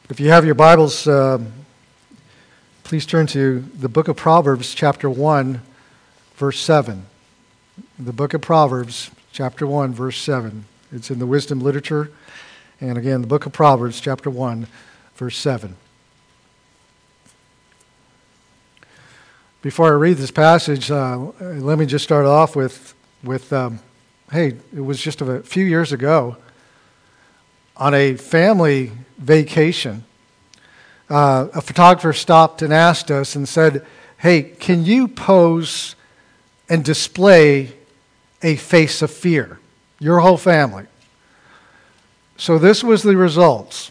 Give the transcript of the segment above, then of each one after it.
If you have your Bibles, please turn to the book of Proverbs, chapter 1, verse 7. The book of Proverbs, chapter 1, verse 7. It's in the wisdom literature. And again, the book of Proverbs, chapter 1, verse 7. Before I read this passage, let me just start off with hey, it was just a few years ago on a family vacation. A photographer stopped and asked us and said, hey, can you pose and display a face of fear? Your whole family. So this was the results.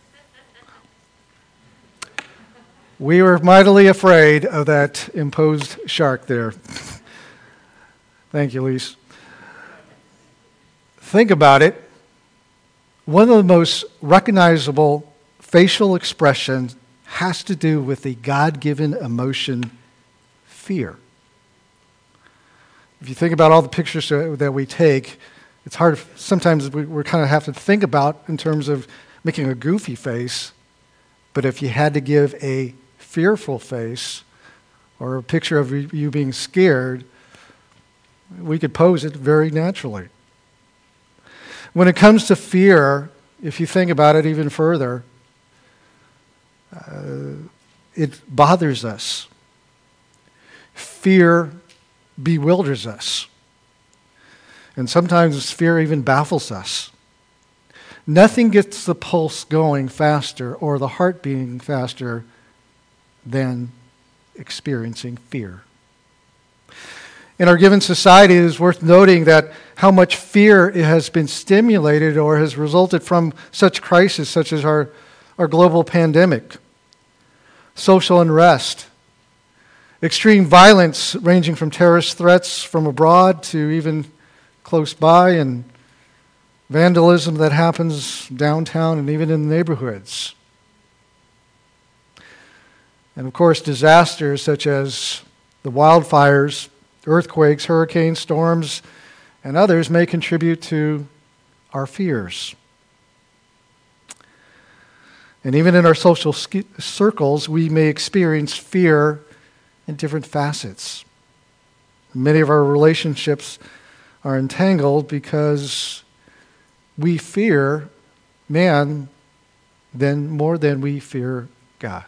We were mightily afraid of that imposed shark there. Thank you, Lise. Think about it. One of the most recognizable facial expressions has to do with the God-given emotion, fear. If you think about all the pictures that we take, it's hard, sometimes we kind of have to think about in terms of making a goofy face, but if you had to give a fearful face or a picture of you being scared, we could pose it very naturally. When it comes to fear, if you think about it even further, it bothers us. Fear bewilders us. And sometimes fear even baffles us. Nothing gets the pulse going faster or the heart beating faster than experiencing fear. In our given society, it is worth noting that how much fear has been stimulated or has resulted from such crises such as our global pandemic, social unrest, extreme violence ranging from terrorist threats from abroad to even close by, and vandalism that happens downtown and even in the neighborhoods. And of course, disasters such as the wildfires, earthquakes, hurricanes, storms, and others may contribute to our fears. And even in our social circles, we may experience fear in different facets. Many of our relationships are entangled because we fear man more than we fear God.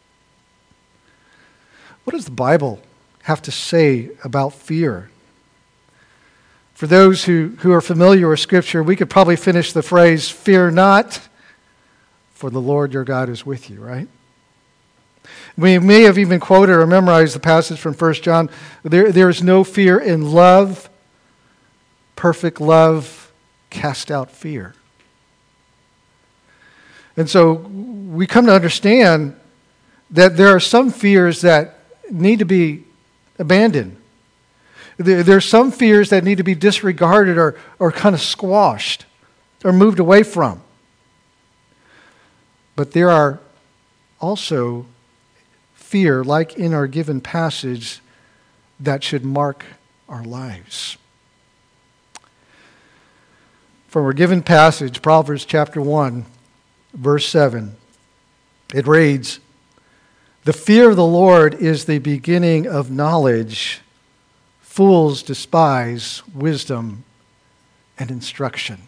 What does the Bible have to say about fear? For those who are familiar with Scripture, we could probably finish the phrase, fear not, for the Lord your God is with you, right? We may have even quoted or memorized the passage from 1 John. There is no fear in love. Perfect love casts out fear. And so we come to understand that there are some fears that need to be abandoned. There's some fears that need to be disregarded or kind of squashed or moved away from. But there are also fear, like in our given passage, that should mark our lives. From our given passage, Proverbs chapter 1, verse 7, it reads, "The fear of the Lord is the beginning of knowledge. Fools despise wisdom and instruction."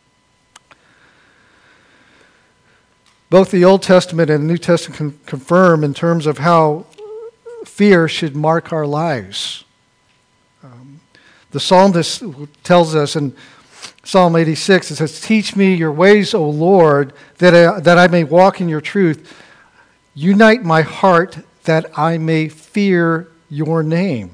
Both the Old Testament and the New Testament confirm in terms of how fear should mark our lives. The psalmist tells us in Psalm 86, it says, "Teach me your ways, O Lord, that I may walk in your truth. Unite my heart that I may fear your name."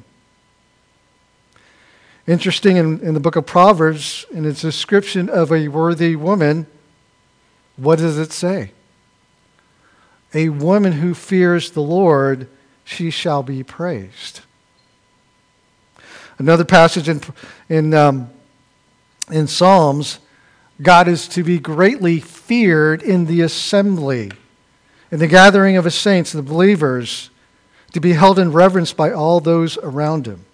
Interesting, in the book of Proverbs, in its description of a worthy woman, what does it say? A woman who fears the Lord, she shall be praised. Another passage in Psalms, God is to be greatly feared in the assembly, in the gathering of his saints, the believers, to be held in reverence by all those around him.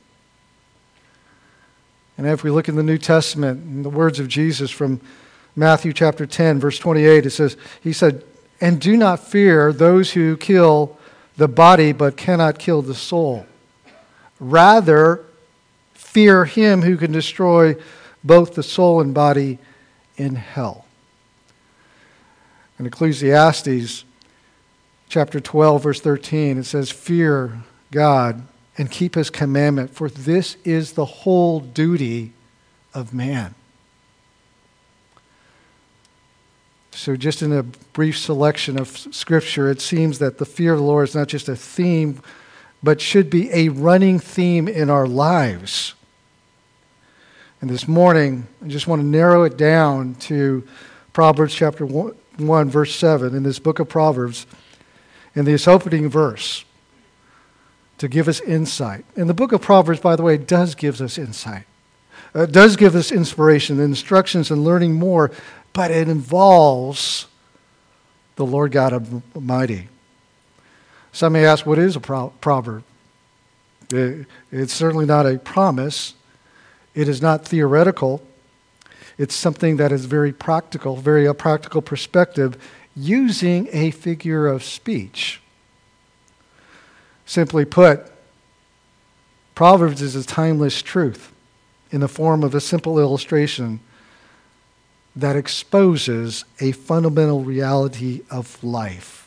And if we look in the New Testament, in the words of Jesus from Matthew chapter 10, verse 28, it says, he said, And do not fear those who kill the body but cannot kill the soul. Rather, fear him who can destroy both the soul and body in hell. In Ecclesiastes chapter 12, verse 13, it says, fear God and keep his commandment, for this is the whole duty of man. So just in a brief selection of Scripture, it seems that the fear of the Lord is not just a theme, but should be a running theme in our lives. And this morning, I just want to narrow it down to Proverbs chapter 1, verse 7, in this book of Proverbs, in this opening verse, to give us insight. And the book of Proverbs, by the way, does give us insight. It does give us inspiration, instructions, and learning more, but it involves the Lord God Almighty. Some may ask, what is a proverb? It's certainly not a promise. It is not theoretical. It's something that is very practical, very a practical perspective, using a figure of speech. Simply put, Proverbs is a timeless truth in the form of a simple illustration that exposes a fundamental reality of life.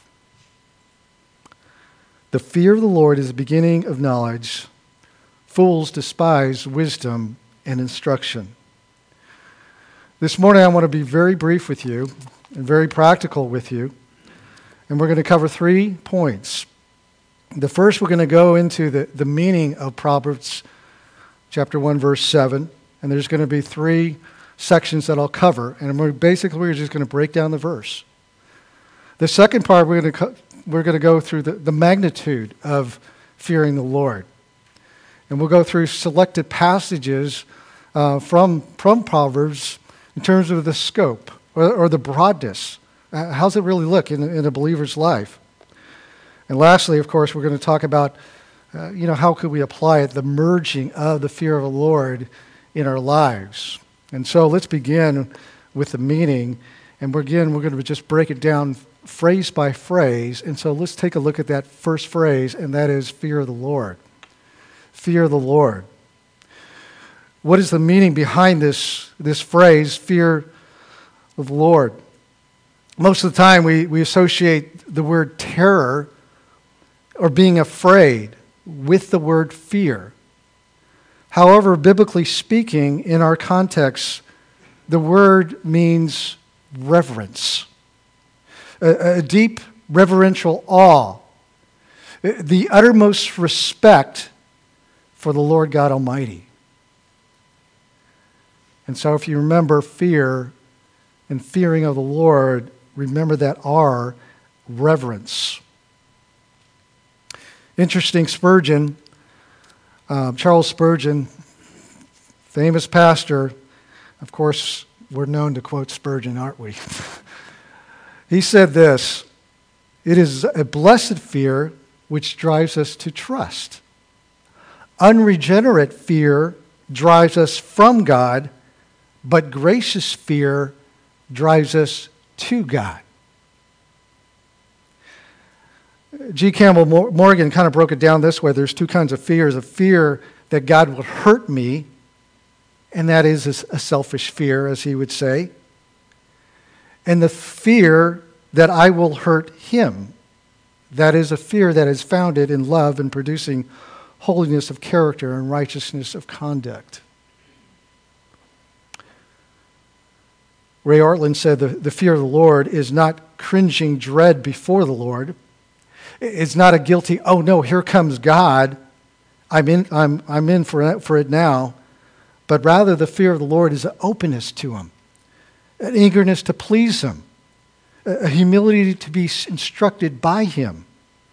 The fear of the Lord is the beginning of knowledge. Fools despise wisdom and instruction. This morning I want to be very brief with you and very practical with you. And we're going to cover 3 points. The first, we're going to go into the meaning of Proverbs chapter 1, verse 7. And there's going to be 3 sections that I'll cover, and we're just going to break down the verse. The second part, we're going to go through the magnitude of fearing the Lord, and we'll go through selected passages from Proverbs in terms of the scope or the broadness. How's it really look in a believer's life? And lastly, of course, we're going to talk about how could we apply it, the merging of the fear of the Lord in our lives. And so let's begin with the meaning. And we're going to just break it down phrase by phrase. And so let's take a look at that first phrase, and that is fear of the Lord. Fear of the Lord. What is the meaning behind this phrase, fear of the Lord? Most of the time we associate the word terror or being afraid with the word fear. However, biblically speaking, in our context, the word means reverence, a deep reverential awe, the uttermost respect for the Lord God Almighty. And so if you remember fear and fearing of the Lord, remember that R, reverence. Interesting, Spurgeon, Charles Spurgeon, famous pastor. Of course, we're known to quote Spurgeon, aren't we? He said this, "It is a blessed fear which drives us to trust. Unregenerate fear drives us from God, but gracious fear drives us to God." G. Campbell Morgan kind of broke it down this way. There's 2 kinds of fears. A fear that God will hurt me, and that is a selfish fear, as he would say. And the fear that I will hurt him. That is a fear that is founded in love and producing holiness of character and righteousness of conduct. Ray Ortlund said the fear of the Lord is not cringing dread before the Lord. It's not a guilty, oh no, here comes God. I'm in for it now. But rather the fear of the Lord is an openness to him, an eagerness to please him, a humility to be instructed by him.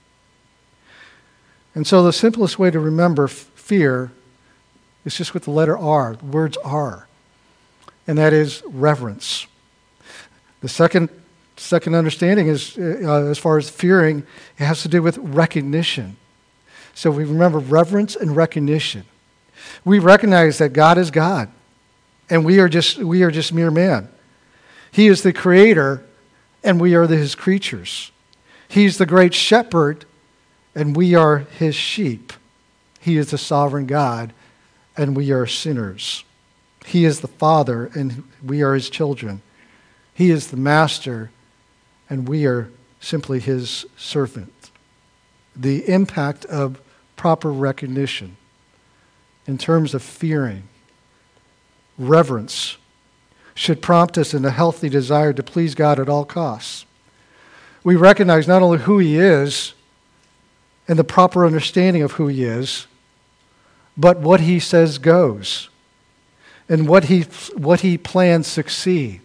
And so the simplest way to remember fear is just with the letter R, the words R, and that is reverence. The second understanding is, as far as fearing, it has to do with recognition. So we remember reverence and recognition. We recognize that God is God, and we are just mere man. He is the creator, and we are his creatures. He's the great shepherd, and we are his sheep. He is the sovereign God, and we are sinners. He is the Father, and we are his children. He is the master, and we are simply his servant. The impact of proper recognition in terms of fearing, reverence, should prompt us in a healthy desire to please God at all costs. We recognize not only who he is and the proper understanding of who he is, but what he says goes, and what he plans succeed.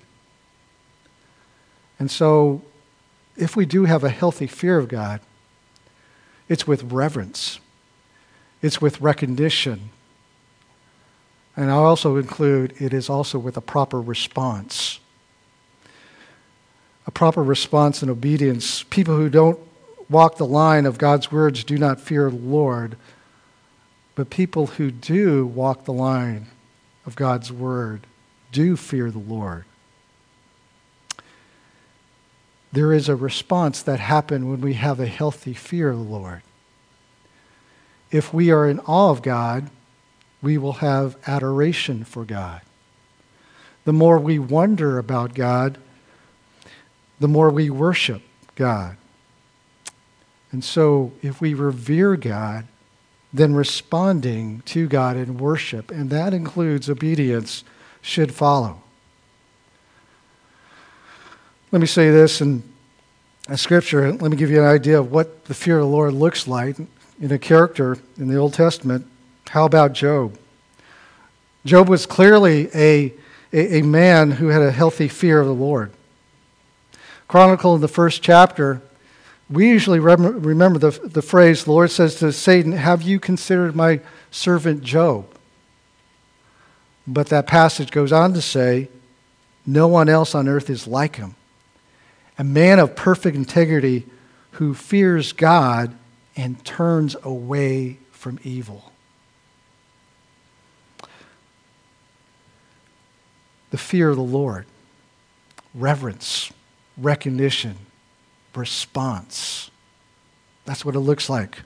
And so, if we do have a healthy fear of God, it's with reverence. It's with recognition. And I also include, it is also with a proper response. A proper response and obedience. People who don't walk the line of God's words do not fear the Lord, but people who do walk the line of God's word do fear the Lord. There is a response that happens when we have a healthy fear of the Lord. If we are in awe of God, we will have adoration for God. The more we wonder about God, the more we worship God. And so, if we revere God, then responding to God in worship, and that includes obedience, should follow. Let me say this in Scripture. Let me give you an idea of what the fear of the Lord looks like in a character in the Old Testament. How about Job? Job was clearly a man who had a healthy fear of the Lord. Chronicled in the first chapter, we usually remember the phrase, the Lord says to Satan, "Have you considered my servant Job?" But that passage goes on to say, "No one else on earth is like him. A man of perfect integrity who fears God and turns away from evil." The fear of the Lord, reverence, recognition, response. That's what it looks like.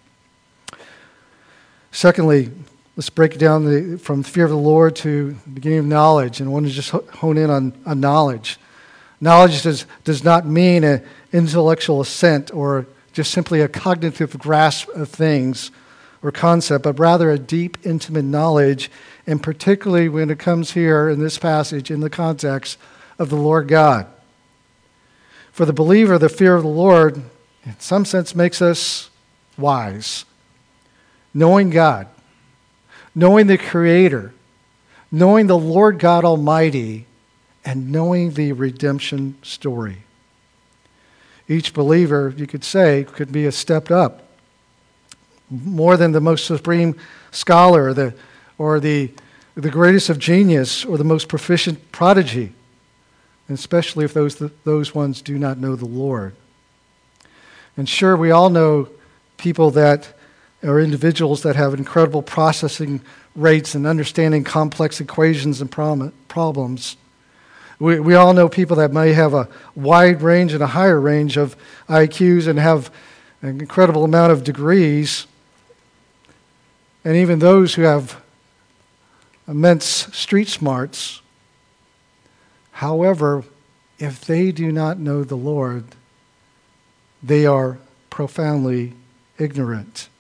Secondly, let's break it down from fear of the Lord to the beginning of knowledge. And I want to just hone in on knowledge. Knowledge does not mean an intellectual assent or just simply a cognitive grasp of things or concept, but rather a deep, intimate knowledge, and particularly when it comes here in this passage in the context of the Lord God. For the believer, the fear of the Lord, in some sense, makes us wise. Knowing God, knowing the Creator, knowing the Lord God Almighty, and knowing the redemption story. Each believer, you could say, could be a step up. More than the most supreme scholar or the greatest of genius or the most proficient prodigy, especially if those ones do not know the Lord. And sure, we all know people that are individuals that have incredible processing rates and understanding complex equations and problems. We all know people that may have a wide range and a higher range of IQs and have an incredible amount of degrees. And even those who have immense street smarts. However, if they do not know the Lord, they are profoundly ignorant.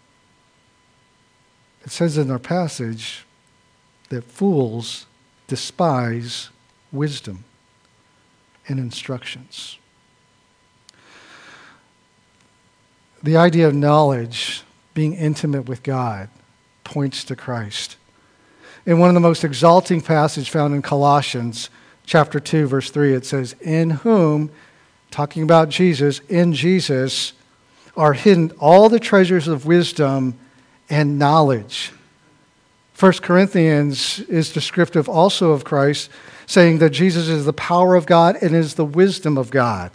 It says in our passage that fools despise wisdom and instructions. The idea of knowledge, being intimate with God, points to Christ. In one of the most exalting passages found in Colossians chapter 2, verse 3, it says, "In whom," talking about Jesus, "in Jesus are hidden all the treasures of wisdom and knowledge." 1 Corinthians is descriptive also of Christ, saying that Jesus is the power of God and is the wisdom of God.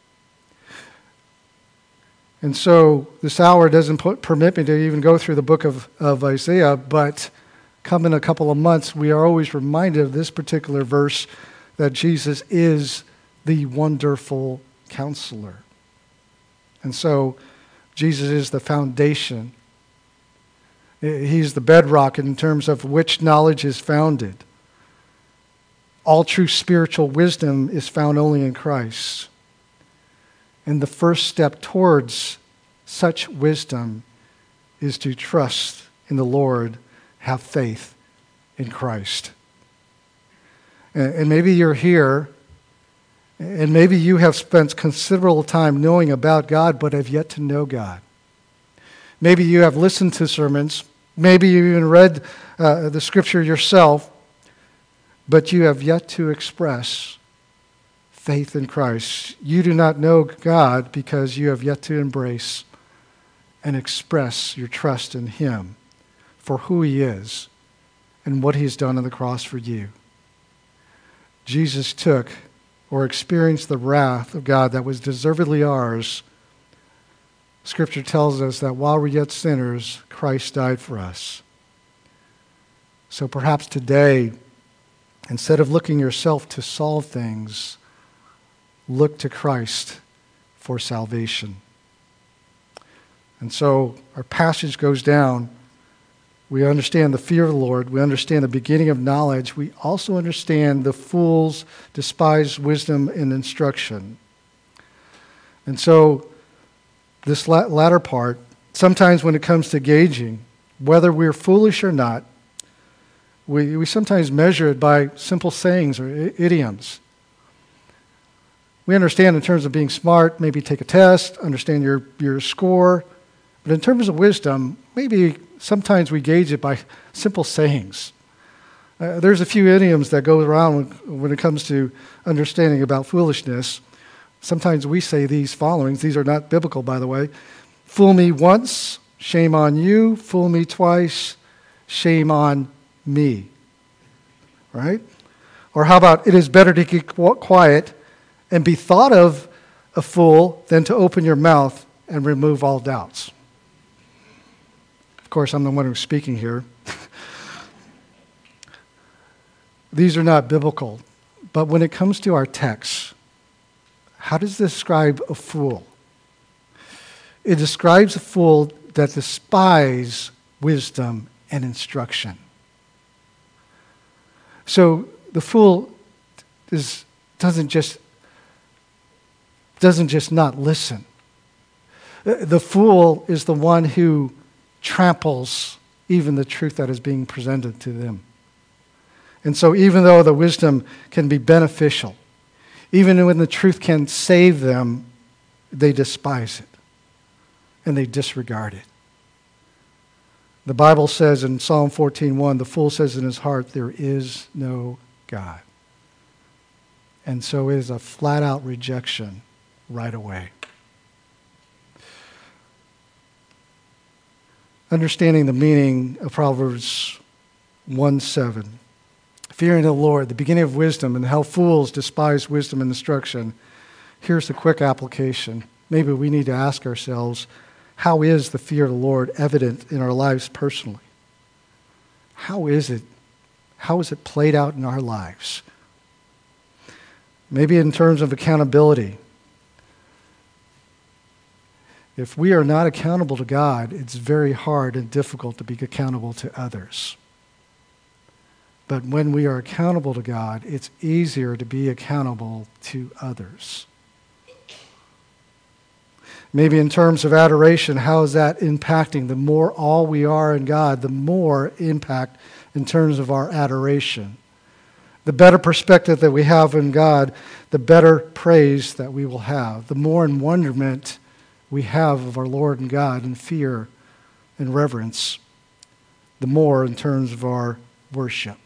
And so this hour doesn't permit me to even go through the book of Isaiah, but come in a couple of months, we are always reminded of this particular verse, that Jesus is the wonderful counselor. And so Jesus is the foundation. He's the bedrock in terms of which knowledge is founded. All true spiritual wisdom is found only in Christ. And the first step towards such wisdom is to trust in the Lord, have faith in Christ. And maybe you're here, and maybe you have spent considerable time knowing about God, but have yet to know God. Maybe you have listened to sermons, maybe you even read the Scripture yourself, but you have yet to express faith in Christ. You do not know God because you have yet to embrace and express your trust in Him for who He is and what He's done on the cross for you. Jesus took or experienced the wrath of God that was deservedly ours. Scripture tells us that while we're yet sinners, Christ died for us. So perhaps today, instead of looking yourself to solve things, look to Christ for salvation. And so our passage goes down. We understand the fear of the Lord. We understand the beginning of knowledge. We also understand the fools despise wisdom and instruction. And so this latter part, sometimes when it comes to gauging whether we're foolish or not, we sometimes measure it by simple sayings or idioms. We understand in terms of being smart, maybe take a test, understand your score. But in terms of wisdom, maybe sometimes we gauge it by simple sayings. There's a few idioms that go around when it comes to understanding about foolishness. Sometimes we say these followings. These are not biblical, by the way. Fool me once, shame on you. Fool me twice, shame on me. Right? Or how about, it is better to keep quiet and be thought of a fool than to open your mouth and remove all doubts. Of course, I'm the one who's speaking here. These are not biblical. But when it comes to our text, how does this describe a fool? It describes a fool that despises wisdom and instruction. So the fool doesn't just not listen. The fool is the one who tramples even the truth that is being presented to them. And so even though the wisdom can be beneficial, even when the truth can save them, they despise it and they disregard it. The Bible says in Psalm 14:1, the fool says in his heart, there is no God. And so it is a flat-out rejection right away. Understanding the meaning of Proverbs 1:7. Fearing the Lord, the beginning of wisdom, and how fools despise wisdom and instruction. Here's the quick application. Maybe we need to ask ourselves, how is the fear of the Lord evident in our lives personally? How is it? How is it played out in our lives? Maybe in terms of accountability. If we are not accountable to God, it's very hard and difficult to be accountable to others. But when we are accountable to God, it's easier to be accountable to others. Maybe in terms of adoration, how is that impacting? The more all we are in God, the more impact in terms of our adoration. The better perspective that we have in God, the better praise that we will have. The more in wonderment we have of our Lord and God in fear and reverence, the more in terms of our worship.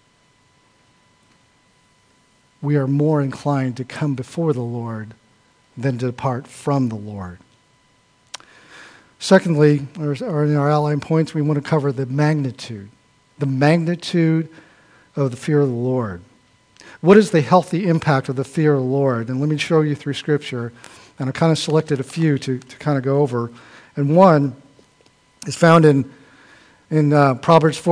We are more inclined to come before the Lord than to depart from the Lord. Secondly, or in our outline points, we want to cover the magnitude of the fear of the Lord. What is the healthy impact of the fear of the Lord? And let me show you through Scripture. And I kind of selected a few to kind of go over. And one is found in Proverbs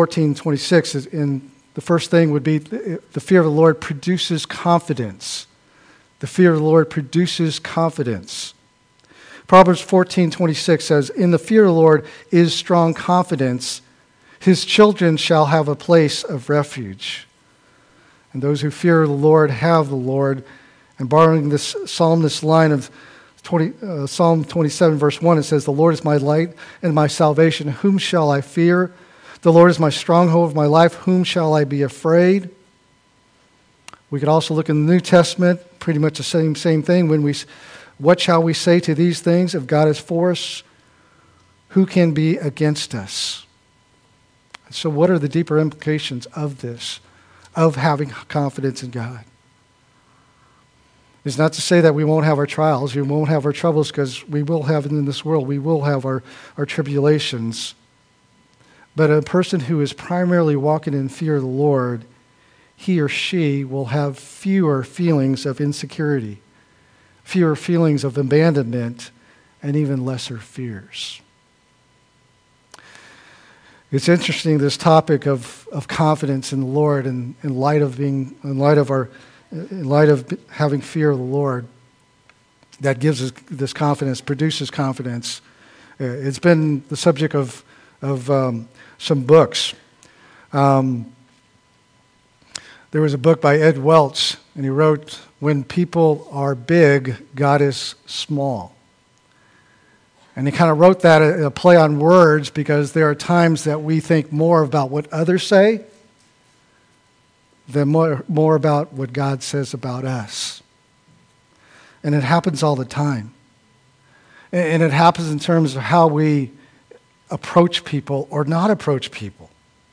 14:26. And the first thing would be the fear of the Lord produces confidence. The fear of the Lord produces confidence. Proverbs 14:26 says, "In the fear of the Lord is strong confidence. His children shall have a place of refuge." And those who fear the Lord have the Lord. And borrowing this psalmist line of Psalm 27, verse 1, it says, "The Lord is my light and my salvation. Whom shall I fear? The Lord is my stronghold of my life. Whom shall I be afraid?" We could also look in the New Testament, pretty much the same thing. What shall we say to these things? If God is for us, who can be against us? So what are the deeper implications of this, of having confidence in God? It's not to say that we won't have our trials, we won't have our troubles, because we will have it in this world. We will have our tribulations. But a person who is primarily walking in fear of the Lord, he or she will have fewer feelings of insecurity, fewer feelings of abandonment, and even lesser fears. It's interesting, this topic of confidence in the Lord, and in light of having fear of the Lord, that gives us this confidence, produces confidence. It's been the subject of some books. There was a book by Ed Welch, and he wrote, "When people are big, God is small." And he kind of wrote that a play on words, because there are times that we think more about what others say than more about what God says about us. And it happens all the time. And it happens in terms of how we approach people or not approach people.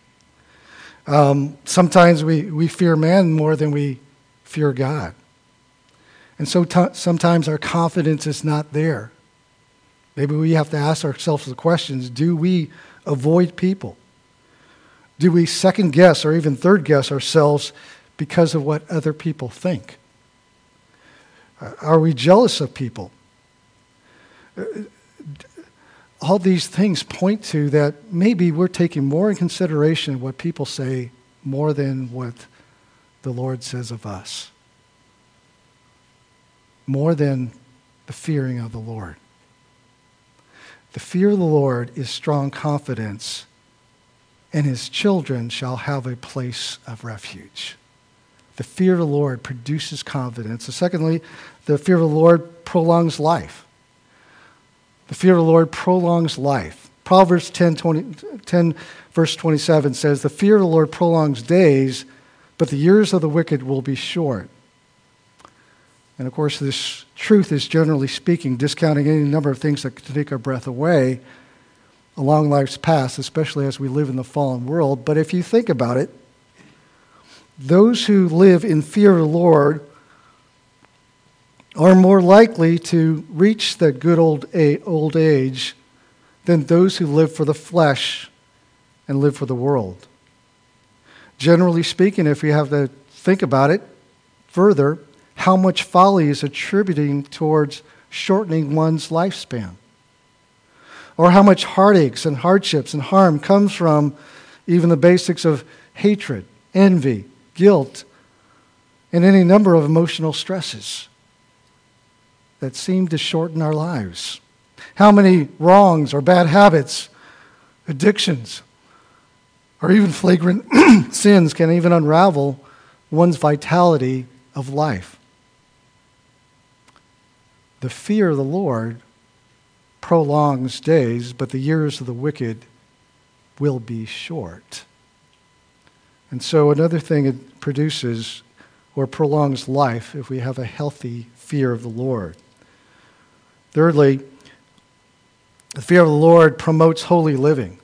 Sometimes we fear man more than we fear God. And so sometimes our confidence is not there. Maybe we have to ask ourselves the questions: do we avoid people? Do we second guess or even third guess ourselves because of what other people think? Are we jealous of people? All these things point to that maybe we're taking more in consideration what people say more than what the Lord says of us. More than the fearing of the Lord. The fear of the Lord is strong confidence, and his children shall have a place of refuge. The fear of the Lord produces confidence. And secondly, the fear of the Lord prolongs life. The fear of the Lord prolongs life. Proverbs 10 verse 27 says, "The fear of the Lord prolongs days, but the years of the wicked will be short." And of course, this truth is, generally speaking, discounting any number of things that could take our breath away along life's path, especially as we live in the fallen world. But if you think about it, those who live in fear of the Lord are more likely to reach the good old age than those who live for the flesh and live for the world. Generally speaking, if we have to think about it further, how much folly is attributing towards shortening one's lifespan? Or how much heartaches and hardships and harm comes from even the basics of hatred, envy, guilt, and any number of emotional stresses that seem to shorten our lives? How many wrongs or bad habits, addictions, or even flagrant sins can even unravel one's vitality of life? The fear of the Lord prolongs days, but the years of the wicked will be short. And so another thing it produces or prolongs life if we have a healthy fear of the Lord. Thirdly, the fear of the Lord promotes holy living.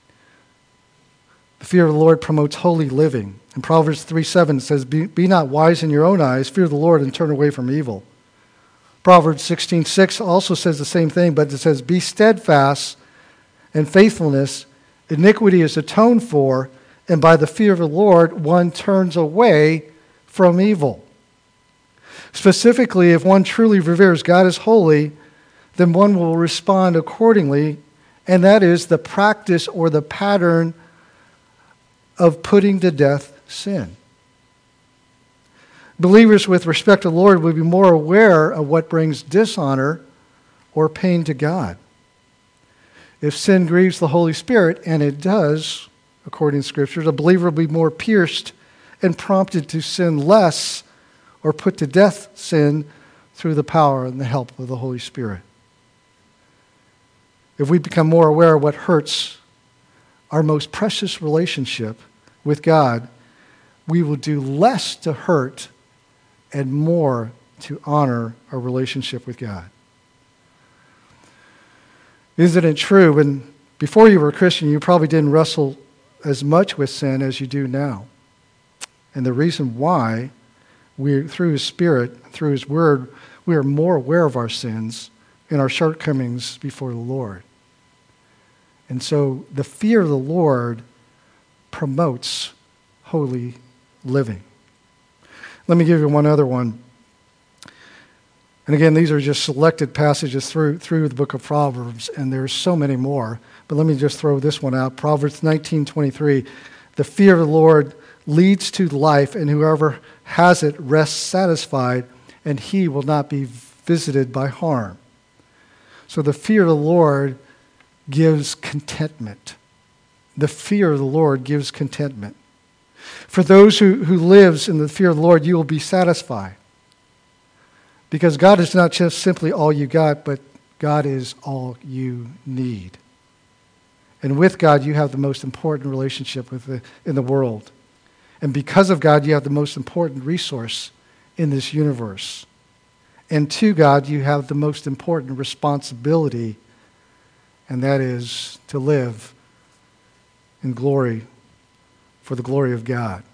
The fear of the Lord promotes holy living. In Proverbs 3:7 it says, Be not wise in your own eyes, fear the Lord and turn away from evil. Proverbs 16:6 also says the same thing, but it says, "Be steadfast and faithfulness, iniquity is atoned for, and by the fear of the Lord one turns away from evil." Specifically, if one truly reveres God as holy, then one will respond accordingly, and that is the practice or the pattern of putting to death sin. Believers with respect to the Lord will be more aware of what brings dishonor or pain to God. If sin grieves the Holy Spirit, and it does, according to Scripture, the believer will be more pierced and prompted to sin less or put to death sin through the power and the help of the Holy Spirit. If we become more aware of what hurts our most precious relationship with God, we will do less to hurt and more to honor our relationship with God. Isn't it true? When before you were a Christian, you probably didn't wrestle as much with sin as you do now. And the reason why, through His Spirit, through His Word, we are more aware of our sins and our shortcomings before the Lord. And so the fear of the Lord promotes holy living. Let me give you one other one. And again, these are just selected passages through the book of Proverbs, and there's so many more. But let me just throw this one out. Proverbs 19:23. The fear of the Lord leads to life, and whoever has it rests satisfied, and he will not be visited by harm. So the fear of the Lord gives contentment. The fear of the Lord gives contentment. For those who lives in the fear of the Lord, you will be satisfied. Because God is not just simply all you got, but God is all you need. And with God, you have the most important relationship in the world. And because of God, you have the most important resource in this universe. And to God, you have the most important responsibility, and that is to live in glory for the glory of God.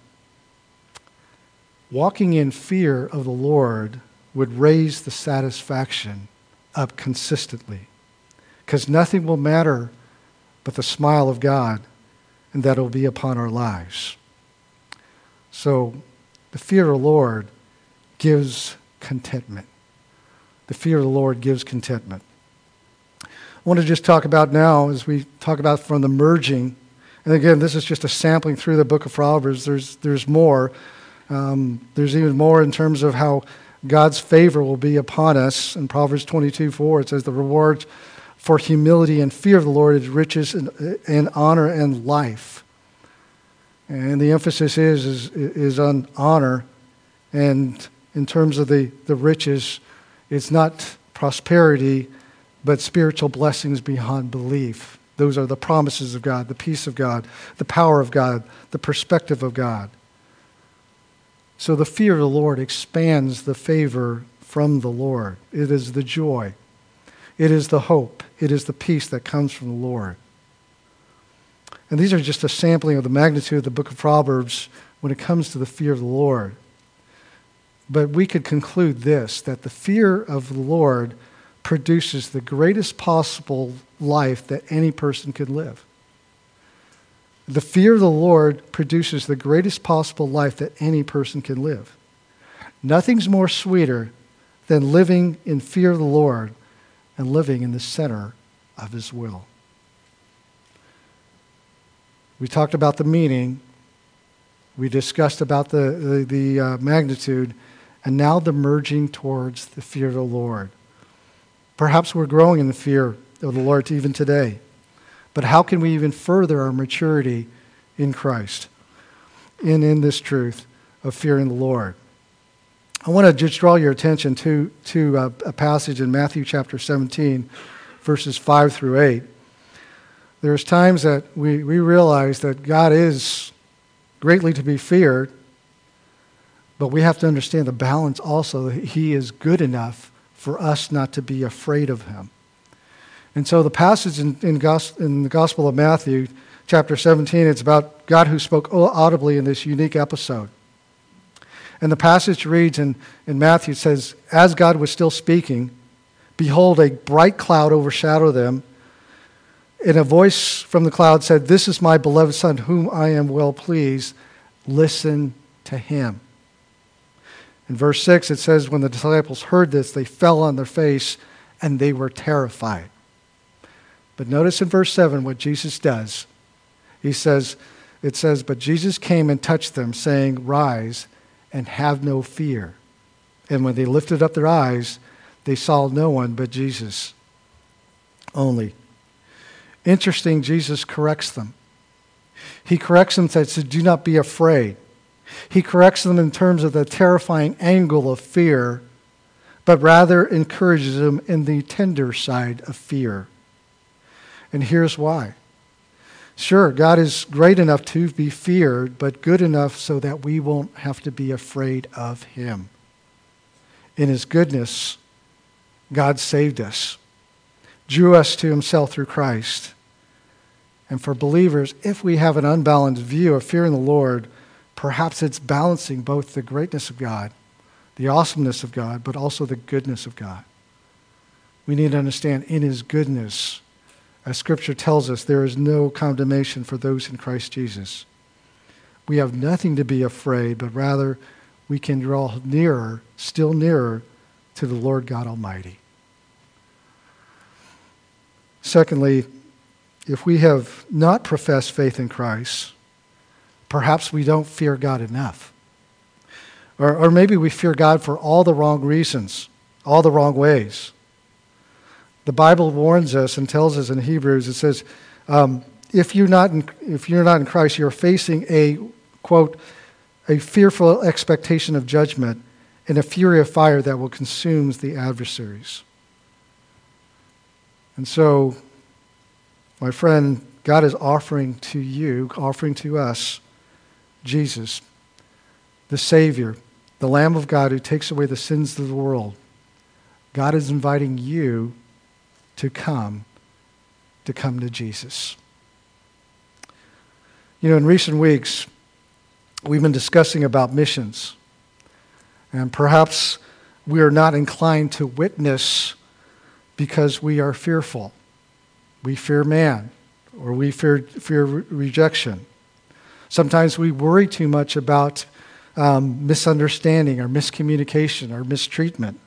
Walking in fear of the Lord would raise the satisfaction up consistently, because nothing will matter but the smile of God, and that will be upon our lives. So the fear of the Lord gives contentment. The fear of the Lord gives contentment. I want to just talk about now, as we talk about from the merging, and again, this is just a sampling through the book of Proverbs. There's more. There's even more in terms of how God's favor will be upon us. In Proverbs 22:4, it says, the reward for humility and fear of the Lord is riches and honor and life. And the emphasis is on honor. And in terms of the riches, it's not prosperity, but spiritual blessings beyond belief. Those are the promises of God, the peace of God, the power of God, the perspective of God. So the fear of the Lord expands the favor from the Lord. It is the joy. It is the hope. It is the peace that comes from the Lord. And these are just a sampling of the magnitude of the book of Proverbs when it comes to the fear of the Lord. But we could conclude this, that the fear of the Lord produces the greatest possible life that any person can live. The fear of the Lord produces the greatest possible life that any person can live. Nothing's more sweeter than living in fear of the Lord and living in the center of His will. We talked about the meaning. We discussed about the magnitude, and now the merging towards the fear of the Lord. Perhaps we're growing in the fear of the Lord even today. But how can we even further our maturity in Christ, in this truth of fearing the Lord? I want to just draw your attention to a passage in Matthew chapter 17, verses 5 through 8. There's times that we realize that God is greatly to be feared, but we have to understand the balance also that He is good enough for us not to be afraid of Him. And so the passage in the Gospel of Matthew, chapter 17, it's about God who spoke audibly in this unique episode. And the passage reads in Matthew, it says, as God was still speaking, behold, a bright cloud overshadowed them, and a voice from the cloud said, this is my beloved Son, whom I am well pleased. Listen to Him. In verse 6, it says, when the disciples heard this, they fell on their face, and they were terrified. But notice in verse 7 what Jesus does. It says, but Jesus came and touched them, saying, rise, and have no fear. And when they lifted up their eyes, they saw no one but Jesus only. Interesting, Jesus corrects them. He corrects them and says, do not be afraid. He corrects them in terms of the terrifying angle of fear, but rather encourages them in the tender side of fear. And here's why. Sure, God is great enough to be feared, but good enough so that we won't have to be afraid of him. In his goodness, God saved us, drew us to himself through Christ. And for believers, if we have an unbalanced view of fearing the Lord, perhaps it's balancing both the greatness of God, the awesomeness of God, but also the goodness of God. We need to understand in his goodness, as Scripture tells us, there is no condemnation for those in Christ Jesus. We have nothing to be afraid, but rather we can draw nearer, still nearer, to the Lord God Almighty. Secondly, if we have not professed faith in Christ, perhaps we don't fear God enough. Or maybe we fear God for all the wrong reasons, all the wrong ways. The Bible warns us and tells us in Hebrews, it says, if you're not in Christ, you're facing a, quote, a fearful expectation of judgment and a fury of fire that will consume the adversaries. And so, my friend, God is offering to you, offering to us, Jesus, the Savior, the Lamb of God who takes away the sins of the world. God is inviting you to come to Jesus. You know, in recent weeks, we've been discussing about missions. And perhaps we are not inclined to witness because we are fearful. We fear man, or we fear rejection. Sometimes we worry too much about misunderstanding or miscommunication or mistreatment.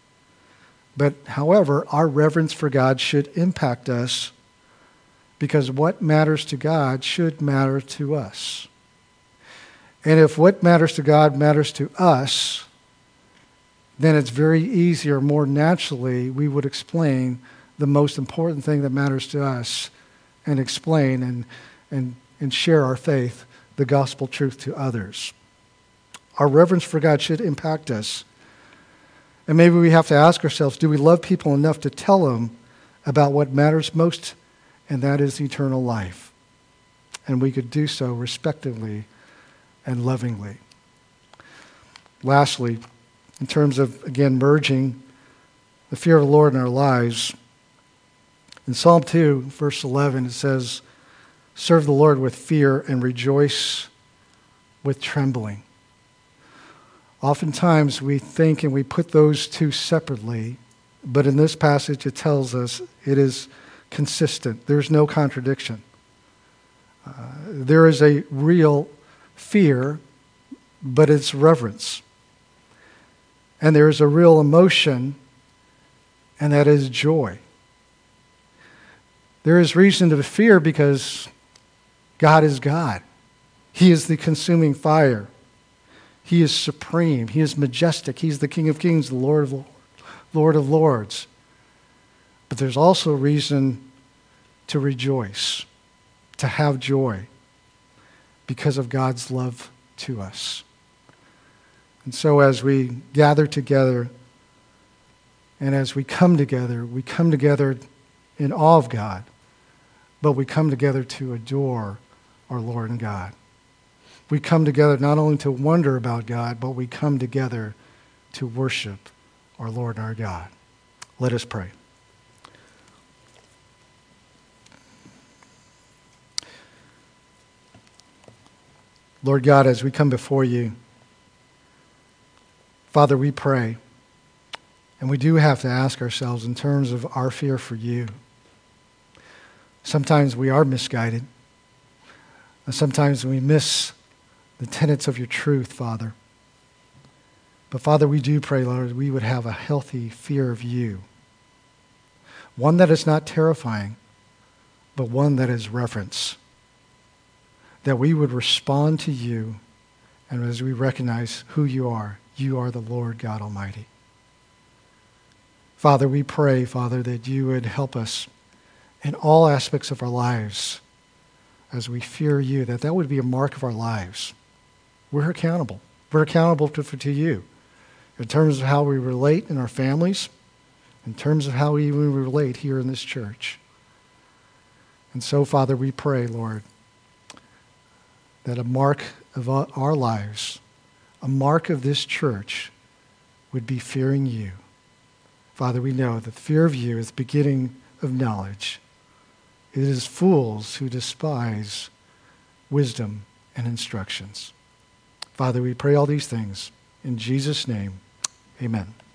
But however, our reverence for God should impact us because what matters to God should matter to us. And if what matters to God matters to us, then it's very easy, or more naturally, we would explain the most important thing that matters to us and explain and share our faith, the gospel truth, to others. Our reverence for God should impact us. And maybe we have to ask ourselves, do we love people enough to tell them about what matters most, and that is eternal life? And we could do so respectively and lovingly. Lastly, in terms of, again, merging the fear of the Lord in our lives, in Psalm 2, verse 11, it says, serve the Lord with fear and rejoice with trembling. Oftentimes we think and we put those two separately, but in this passage it tells us it is consistent. There's no contradiction. There is a real fear, but it's reverence. And there is a real emotion, and that is joy. There is reason to fear because God is God. He is the consuming fire. He is supreme. He is majestic. He's the King of Kings, the Lord of Lords. But there's also reason to rejoice, to have joy, because of God's love to us. And so as we gather together and as we come together in awe of God, but we come together to adore our Lord and God. We come together not only to wonder about God, but we come together to worship our Lord and our God. Let us pray. Lord God, as we come before you, Father, we pray, and we do have to ask ourselves in terms of our fear for you. Sometimes we are misguided. And sometimes we miss the tenets of your truth, Father. But Father, we do pray, Lord, we would have a healthy fear of you. One that is not terrifying, but one that is reverence. That we would respond to you and as we recognize who you are the Lord God Almighty. Father, we pray, Father, that you would help us in all aspects of our lives as we fear you, that would be a mark of our lives. We're accountable. We're accountable to you in terms of how we relate in our families, in terms of how we even relate here in this church. And so, Father, we pray, Lord, that a mark of our lives, a mark of this church, would be fearing you. Father, we know that the fear of you is the beginning of knowledge. It is fools who despise wisdom and instructions. Father, we pray all these things in Jesus' name. Amen.